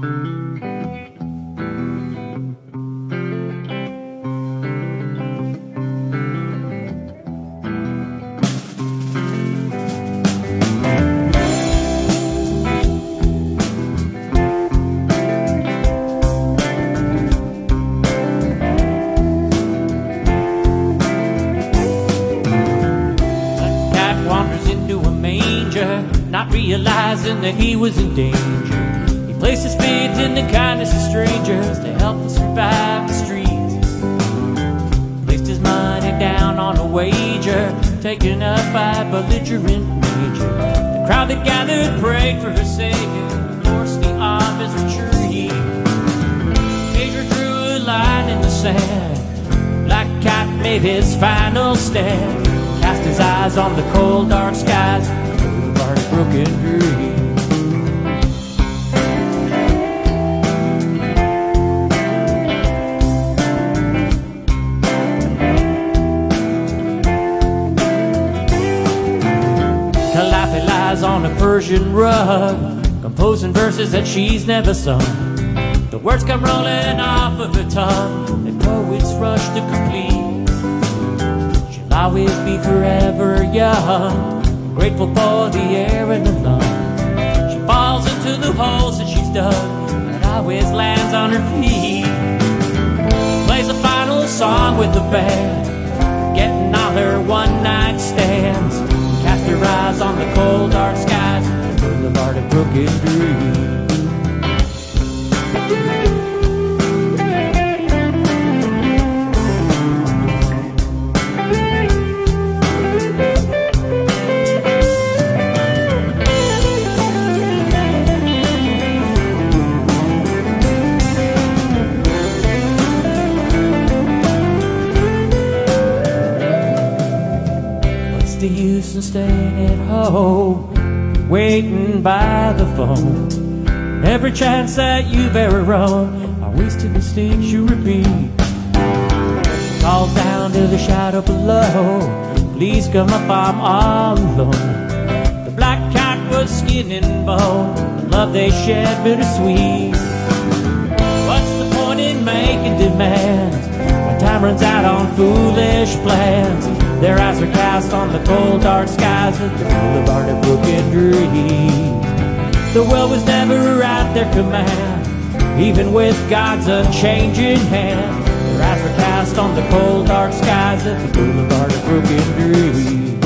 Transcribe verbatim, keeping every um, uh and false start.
Not realizing that he was in danger, he placed his faith in the kindness of strangers to help him survive the streets. Placed his money down on a wager, taken up by a belligerent major. The crowd that gathered prayed for his savior, forced the arm his retreat. Major drew a line in the sand, Black Cat made his final stand, cast his eyes on the cold dark skies, broken dream. Calliope lies on a Persian rug, composing verses that she's never sung. The words come rolling off of her tongue, and poets rush to complete. She'll always be forever young, grateful for the air and the lungs. She falls into the holes that she's dug, and always lands on her feet. She plays a final song with the band, getting all her one-night stands. Cast her eyes on the cold dark skies, the boulevard of broken dreams. The use of staying at home, waiting by the phone. Every chance that you've ever run are wasted mistakes you repeat. Calls down to the shadow below, please come up, I'm all alone. The Black Cat was skin and bone, the love they shared bittersweet. What's the point in making demands when time runs out on foolish plans? Their eyes are cast on the cold dark skies of the boulevard of broken dreams. The world was never at their command, even with God's unchanging hand. Their eyes were cast on the cold dark skies of the boulevard of broken dreams.